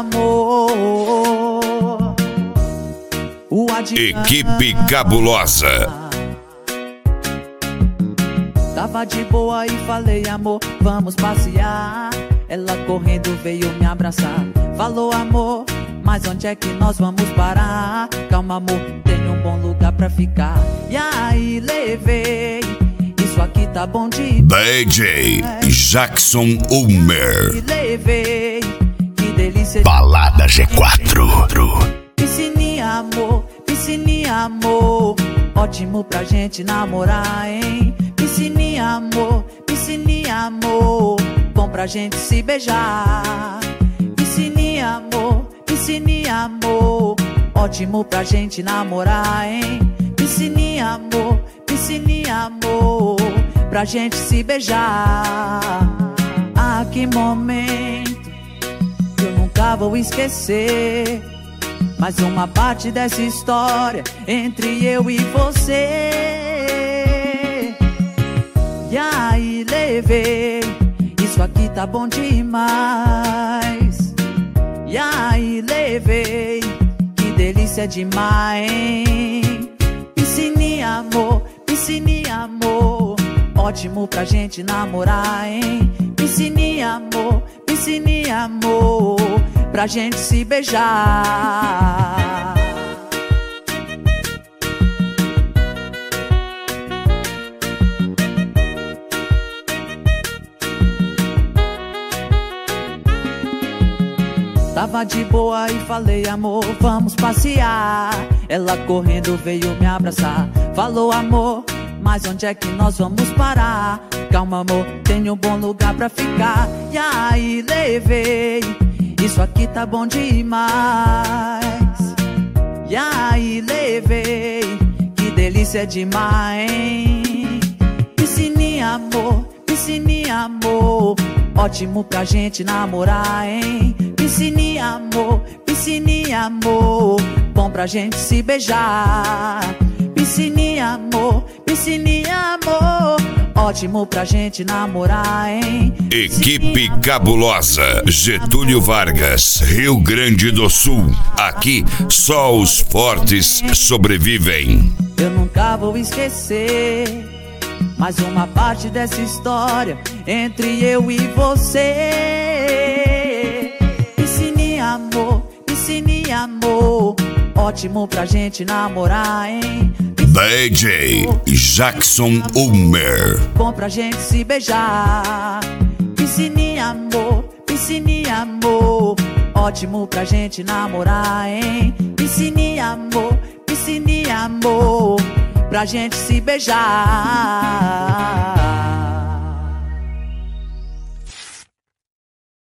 amor. Equipe Cabulosa. Tava de boa e falei, amor, vamos passear. Ela correndo veio me abraçar. Falou, amor, mas onde é que nós vamos parar? Calma, amor, tenho um bom lugar pra ficar. E aí levei, isso aqui tá bom demais. DJ Jackson Ulmer. E levei, que delícia. Balada G4. Piscininha, amor, ótimo pra gente namorar, hein? Piscininha, amor, bom pra gente se beijar. Piscininha, amor, ótimo pra gente namorar, hein? Piscininha, amor, pra gente se beijar. Ah, que momento que eu nunca vou esquecer. Mais uma parte dessa história entre eu e você. E aí levei, isso aqui tá bom demais. E aí levei, que delícia demais, hein? Piscininha, amor, ótimo pra gente namorar, hein? Piscininha, amor, pra gente se beijar. Tava de boa e falei, amor, vamos passear. Ela correndo veio me abraçar. Falou, amor, mas onde é que nós vamos parar? Calma, amor, tenho um bom lugar pra ficar. E aí levei, isso aqui tá bom demais. E aí levei, que delícia demais, hein? Piscininha, amor, ótimo pra gente namorar, hein? Piscininha, amor, bom pra gente se beijar. Piscininha, amor, ótimo pra gente namorar, hein? Equipe Cabulosa, Getúlio Vargas, Rio Grande do Sul. Aqui só os fortes sobrevivem. Eu nunca vou esquecer mais uma parte dessa história entre eu e você. Piscininha, amor, ótimo pra gente namorar, hein? DJ Jackson Ulmer. Bom pra gente se beijar. Piscininha, amor, ótimo pra gente namorar, hein? Piscininha, amor, pra gente se beijar.